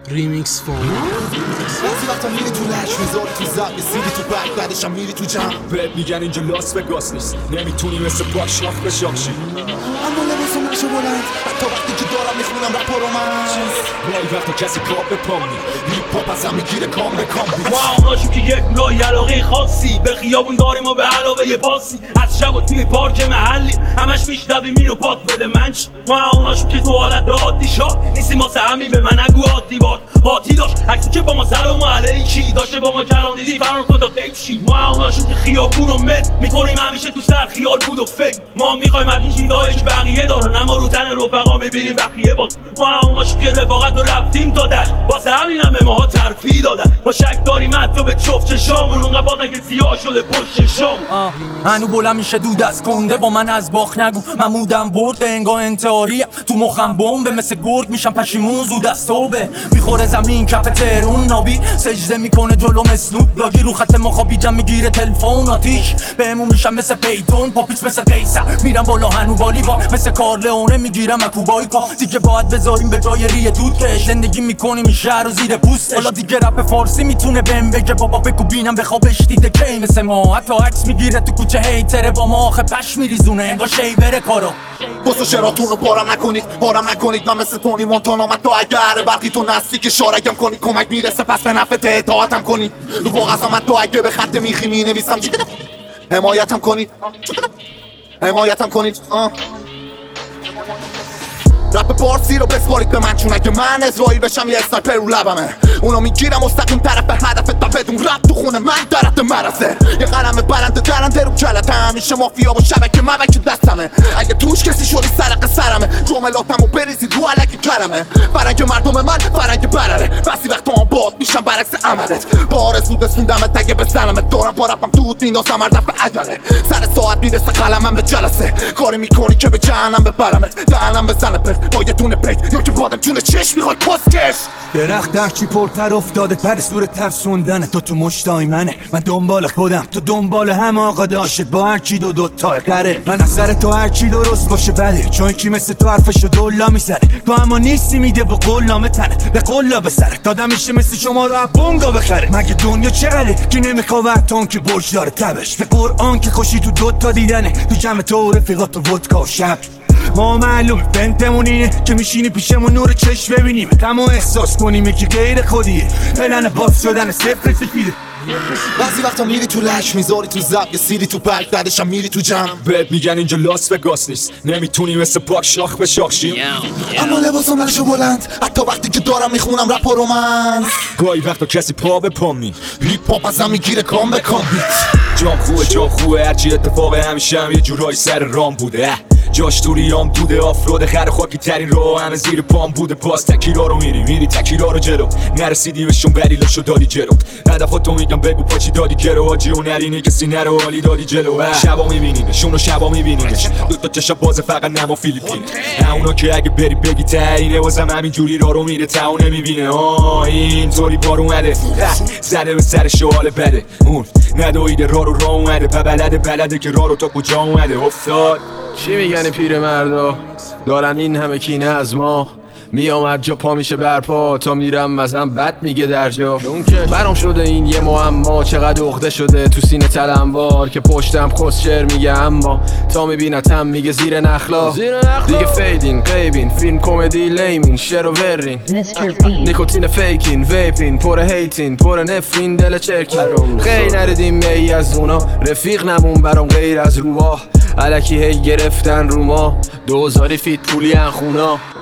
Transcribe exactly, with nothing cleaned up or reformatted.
ریمیکس فون بعضی وقتا میری تو لش میذاری تو زب سیدی تو برگ بعدش هم میری تو جمع بهت میگن اینجا لاس وگاس نیست نمیتونی مثل پاک شاخ به شاخشی اما لباسم نشه بلند حتی وقتی که دارم میخونم رپ و رومنس گاهی وقتا کسی کار به پام نی هیپ هاپ ازم میگیره کام به کام ما اوناشیم که یک نوعی علاقه خاصی به خیابون داریم و به علاوه یه باسی از شب و توی پارک محلی همش میشنویم اینو پاک بده منچ ما اوناشیم که تو حالت عادی شاد نیستیم واسه همین به من نگو عادی باد باتی داشت عکسی که با ما سلام علیکی داشته با ما کلام دیدی فرار کن تا غیب شی ما اوناشیم که خیابون رو مت میکنیم همیشه تو سر خیال بود و فکر ما میخوایم از این چیزهایی که بقیه دارن اما رو تن رفقا میبینیم بقیه باز ما اوناشیم که رفاقت رو رفتیم تا دشت واسه همین هم به ماها ترفیع دادن ما شک داریم حتی به چفت چشامون اونقدر بادن که سیاه شده پشت شام هنو بلند میشه دود از کنده با من از باخ نگو من مودم برد انگاه انتحاریم تو مخم بمبه مثل گرگ میشم پشیمون زود از صبح میخوره زمین کف تهرون نابی سجده میکنه جلو مسنوب لاگی رو خط مخابی جم میگیره تلفن آتیش بهمون میشم مثل پیتون پاپیچ مثل قیصر میرم بالا هنو بالی با مثل کارلئونه میگیرم اکوبای کا دیگه باید بذاریم به جای ریه دود که زندگی میکنیم این شهر رو زیر پوستش حالا دیگه رپ فارسی میتونه بهم بگه بابا بگو بینم بخوابش دیده کی مثل ما حتی عکس میگیره تو کوچه هیتره با ما آخه پش میریزونه انگار شیبره کارو بسو شراتون رو بارم نکنید بارم نکنید من مثل تونی مونتانا من تا اگر برقی تو نزدیک شارگم کنید کمک میرسه پس به نفع اطاعتم کنید رو کاغذ من تو اگه به خط میخی مینویسم حمایتم کنید حمایتم کنید آه. رپ پارسی رو بسپارید به من چون اگه من اسرائیل بشم یه اسنایپر رو لبمه اونو میگیرم مستقیم طرف به هدفت و بدون رپ تو خونه من درت مرزه یه قلم بلند درنده رو کلته همیشه مافیا و شبکه مبک دستمه اگه توش کسی شدی سرق سرمه جملاتمو بریزید رو علکی کرمه فرنگ مردم من فرنگ برره بسی وقت هم باد میشم برعکس عملت بار زود رسوندمت اگه بزنمت دارم با رپم دود میندازم هر دفعه عجله سر ساعت میرسه قلمم به جلسه کاری میکنی که به جهنم ببرمت دهنم بزنه با یه دونه پیت یا که بادم جون چشم میخواد پاسکش درخت درچی پرتر افتاده پر صورت ترسوندنه تو تو مشتای منه من دنبال خودم تو دنبال هم آقا داشت با هر چی دو دوتا قره من از سر تو هر چی درست باشه بده چون کی مثل تو حرفشو دولا میزنه تو اما نیستی میده با قلامه تنه به قلا به سره دادم میشه مثل شما رو بونگا بخره مگه دنیا چقدره که نمیخواد تون که برج داره تبش به قرآن که خوشی تو دوتا دیدنه تو جمع تو رفیقات و ودکا و شب ما معلوم بنتمون اینه که میشینی پیشمون نور چشم ببینیم تمام احساس کنیم که غیر خودیه پلن باز شدن صفر سفیده بعضی وقتا میری تو لش میذاری تو زب یه سیدی تو برگ بعدش هم میری تو جمع بهت میگن اینجا لاس وگاس نیست نمیتونی مثل پاک شاخ به شاخشی اما لباسم نشه بلند حتی وقتی که دارم میخونم رپ و رومنس گاهی وقتا کسی پا به پام نی هیپ هاپ ازم میگیره کام به کام جام خوبه جام خوبه هرچی اتفاق همیشه هم یه جورایی سر رام بوده جاش تو ریام دوده آفرود خر خاکی ترین رو همه زیر پام بوده باز تکیرا رو میری میری تکیرا رو جلو نرسیدی بهشون بریلاشو دادی جلو هدفاتو میگم بگو پاچی دادی گرو آجی و نرینی که سینه رو حالی دادی جلو شبا میبینیمش اونو شبا میبینیمش دوتا چشم باز فقط نما فیلیپینه اونا که اگه بری بگی تعینه واسم همین جوری را رو میره تا اون نمیبینه آه اینطوری بار اومده زده به سر شوال بده اون ندویده را رو را اومده بلده بلده که را رو تا کجا اومده افتاد چی میگن پیر مردا دارن این همه کینه از ما میامد جا پا میشه برپا تا میرم مزم بد میگه در جا برام شده این یه معما چقدر عقده شده تو سینه تلمبار که پشتم خسشر میگه اما تا میبینتم میگه زیر نخلا دیگه فیدین قیبین فیلم کمدی لیمین شر و ورین نیکوتین فیکین ویپین پر هیتین پر نفرین دل چرکین خیلی نردیم می از اونا رفیق نمون برام غیر از روباه الکی هی گرفتن رو ما دوزاری فیت پولی ان خونا